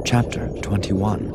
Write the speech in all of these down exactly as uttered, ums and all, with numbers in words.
Chapter twenty-one.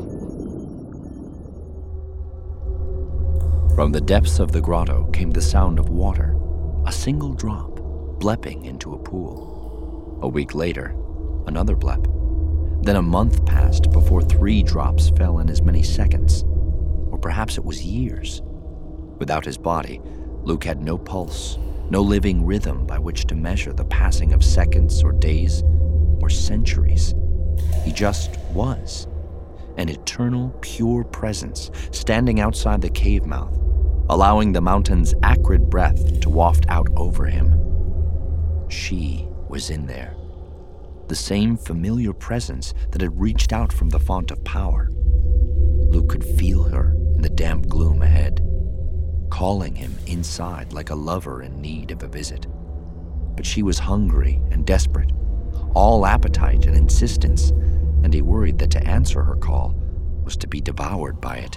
From the depths of the grotto came the sound of water, a single drop, blepping into a pool. A week later, another blep. Then a month passed before three drops fell in as many seconds, or perhaps it was years. Without his body, Luke had no pulse, no living rhythm by which to measure the passing of seconds or days or centuries. He just was, an eternal, pure presence standing outside the cave mouth, allowing the mountain's acrid breath to waft out over him. She was in there, the same familiar presence that had reached out from the font of power. Luke could feel her in the damp gloom ahead, calling him inside like a lover in need of a visit. But she was hungry and desperate, all appetite and insistence, and he worried that to answer her call was to be devoured by it.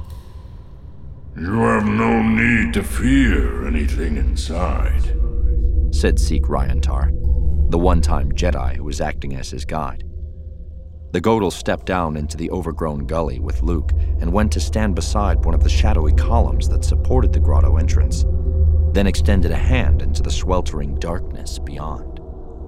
"You have no need to fear anything inside," said Seek Ryantar, the one-time Jedi who was acting as his guide. The Godel stepped down into the overgrown gully with Luke and went to stand beside one of the shadowy columns that supported the grotto entrance, then extended a hand into the sweltering darkness beyond.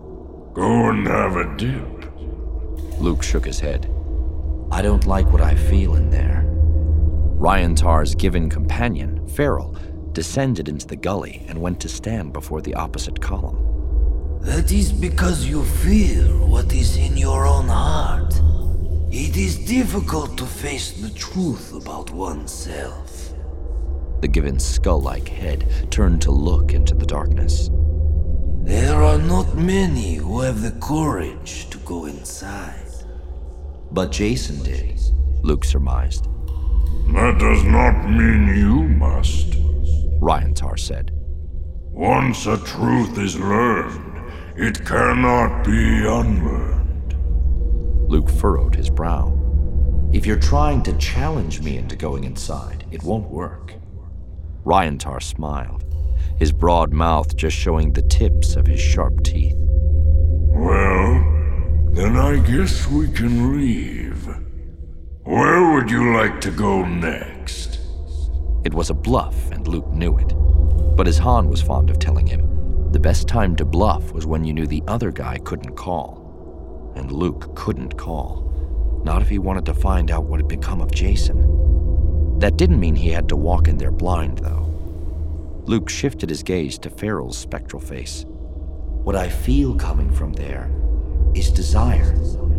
"Go and have a dip." Luke shook his head. "I don't like what I feel in there." Ryantar's given companion, Farrell, descended into the gully and went to stand before the opposite column. "That is because you fear what is in your own heart. It is difficult to face the truth about oneself." The given skull-like head turned to look into the darkness. "There are not many who have the courage to go inside." But Jacen did, Luke surmised. "That does not mean you must," Ryantar said. "Once a truth is learned, it cannot be unlearned." Luke furrowed his brow. "If you're trying to challenge me into going inside, it won't work." Ryantar smiled, his broad mouth just showing the tips of his sharp teeth. "Well, then I guess we can leave. Where would you like to go next?" It was a bluff, and Luke knew it. But as Han was fond of telling him, the best time to bluff was when you knew the other guy couldn't call. And Luke couldn't call, not if he wanted to find out what had become of Jacen. That didn't mean he had to walk in there blind, though. Luke shifted his gaze to Farrell's spectral face. "What I feel coming from there is desire,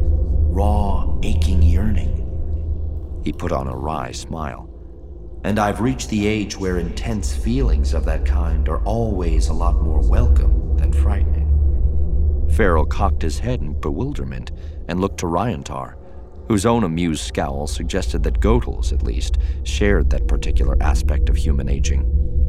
raw, aching yearning." He put on a wry smile. "And I've reached the age where intense feelings of that kind are always a lot more welcome than frightening." Farrell cocked his head in bewilderment and looked to Ryantar, whose own amused scowl suggested that Godels, at least, shared that particular aspect of human aging.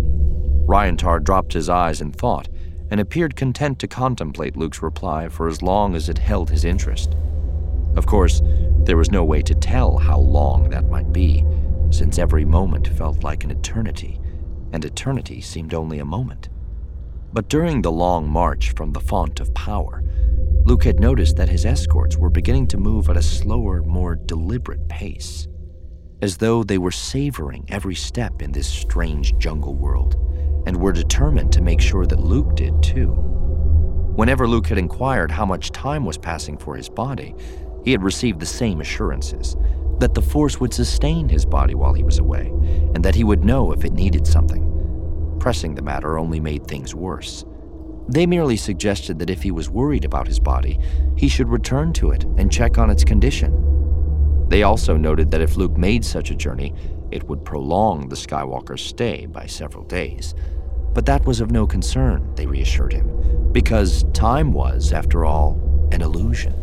Ryantar dropped his eyes in thought and appeared content to contemplate Luke's reply for as long as it held his interest. Of course, there was no way to tell how long that might be, since every moment felt like an eternity, and eternity seemed only a moment. But during the long march from the font of power, Luke had noticed that his escorts were beginning to move at a slower, more deliberate pace, as though they were savoring every step in this strange jungle world, and were determined to make sure that Luke did too. Whenever Luke had inquired how much time was passing for his body, he had received the same assurances, that the Force would sustain his body while he was away, and that he would know if it needed something. Pressing the matter only made things worse. They merely suggested that if he was worried about his body, he should return to it and check on its condition. They also noted that if Luke made such a journey, it would prolong the Skywalker's stay by several days. But that was of no concern, they reassured him, because time was, after all, an illusion.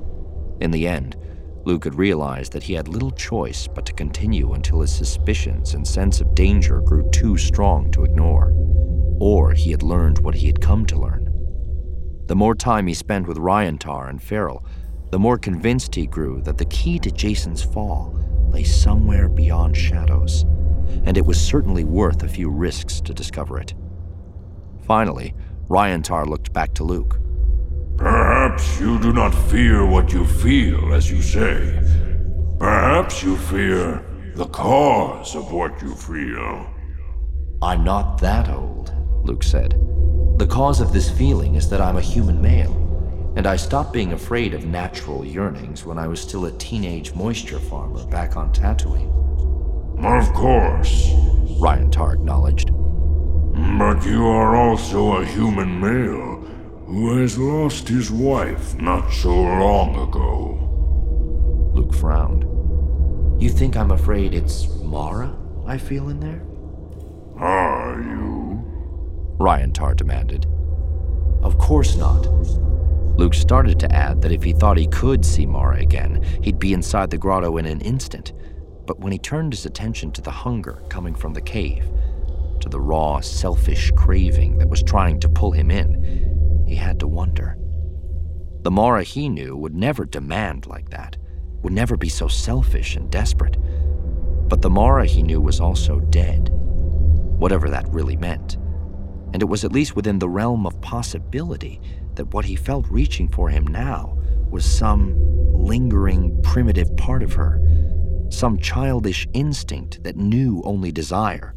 In the end, Luke had realized that he had little choice but to continue until his suspicions and sense of danger grew too strong to ignore, or he had learned what he had come to learn. The more time he spent with Ryantar and Farrell, the more convinced he grew that the key to Jacen's fall lay somewhere beyond shadows, and it was certainly worth a few risks to discover it. Finally, Ryantar looked back to Luke. "Perhaps you do not fear what you feel, as you say, Perhaps you fear the cause of what you feel. I'm not that old, Luke said. The cause of this feeling is that I'm a human male, and I stopped being afraid of natural yearnings when I was still a teenage moisture farmer back on Tatooine. Of course, Ryan Tar acknowledged. But you are also a human male who has lost his wife not so long ago. Luke frowned. You think I'm afraid it's Mara I feel in there? Are you? Ryan Tar demanded. Of course not. Luke started to add that if he thought he could see Mara again, he'd be inside the grotto in an instant. But when he turned his attention to the hunger coming from the cave, to the raw, selfish craving that was trying to pull him in, he had to wonder. The Mara he knew would never demand like that, would never be so selfish and desperate. But the Mara he knew was also dead, whatever that really meant. And it was at least within the realm of possibility that what he felt reaching for him now was some lingering, primitive part of her, some childish instinct that knew only desire,